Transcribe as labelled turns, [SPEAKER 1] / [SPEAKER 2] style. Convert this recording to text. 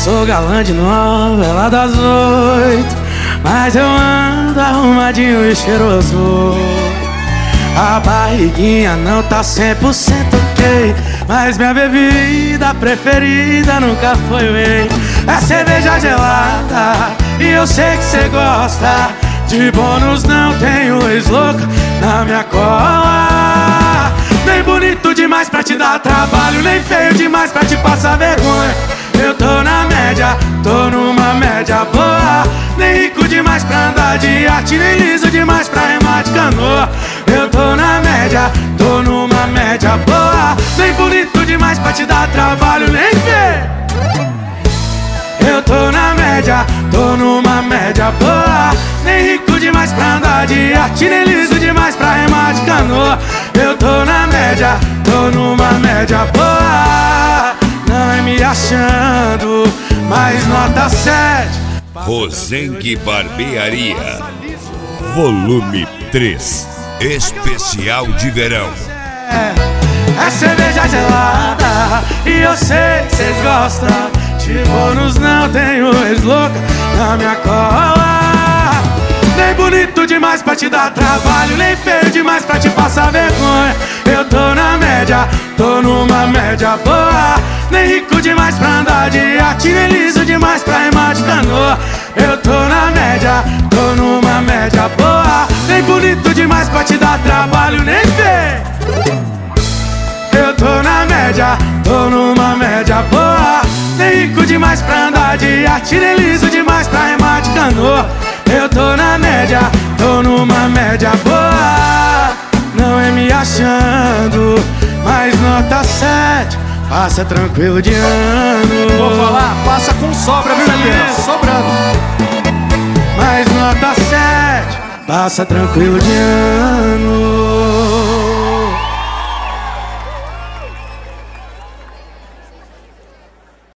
[SPEAKER 1] sou galã de novela das 8, mas eu ando arrumadinho e cheiroso. A barriguinha não tá 100% ok, mas minha bebida preferida nunca foi whey. É cerveja gelada e eu sei que cê gosta. De bônus não tenho ex-louca na minha cola. Nem bonito demais pra te dar trabalho, nem feio demais pra te passar vergonha. Eu tô na média, tô numa média boa. Nem rico demais pra andar de iate, nem liso demais pra remar de canoa. Eu tô na média, tô numa média boa. Nem bonito demais pra te dar trabalho, nem feio. Eu tô na média, tô numa média boa. Nem rico demais pra andar de iate, nem liso demais pra remar de canoa. Eu tô na média, tô numa média boa. Não é me achando, mas nota 7.
[SPEAKER 2] Rosengue Barbearia, volume 3, especial de verão.
[SPEAKER 1] É cerveja gelada e eu sei que cês gostam. De bônus não tenho ex-louca na minha cola. Nem bonito demais pra te dar trabalho, nem feio demais pra te passar vergonha. Eu tô na média, tô numa média boa. Nem rico demais pra andar de iate, nem liso demais pra remar de canoa. Eu tô na média, tô numa média boa. Nem bonito demais pra te dar trabalho, nem feio. Eu tô na média, tô numa média boa. Nem rico demais pra andar de iate, nem liso demais pra remar de canoa. Eu tô na média, tô numa média boa. Não é me achando, mas nota 7. Passa tranquilo de ano.
[SPEAKER 3] Vou falar, passa com sobra, viu, Pedro? Sobrando.
[SPEAKER 1] Mas nota 7. Passa tranquilo de ano.